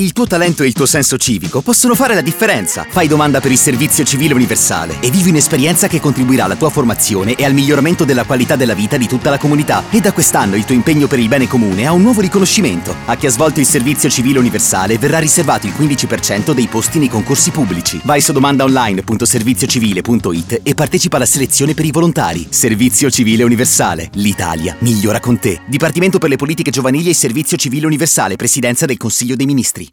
Il tuo talento e il tuo senso civico possono fare la differenza. Fai domanda per il servizio civile universale e vivi un'esperienza che contribuirà alla tua formazione e al miglioramento della qualità della vita di tutta la comunità. E da quest'anno il tuo impegno per il bene comune ha un nuovo riconoscimento. A chi ha svolto il servizio civile universale verrà riservato il 15% dei posti nei concorsi pubblici. Vai su domandaonline.serviziocivile.it e partecipa alla selezione per i volontari. Servizio civile universale. L'Italia migliora con te. Dipartimento per le politiche giovanili e servizio civile universale, Presidenza del Consiglio dei Ministri.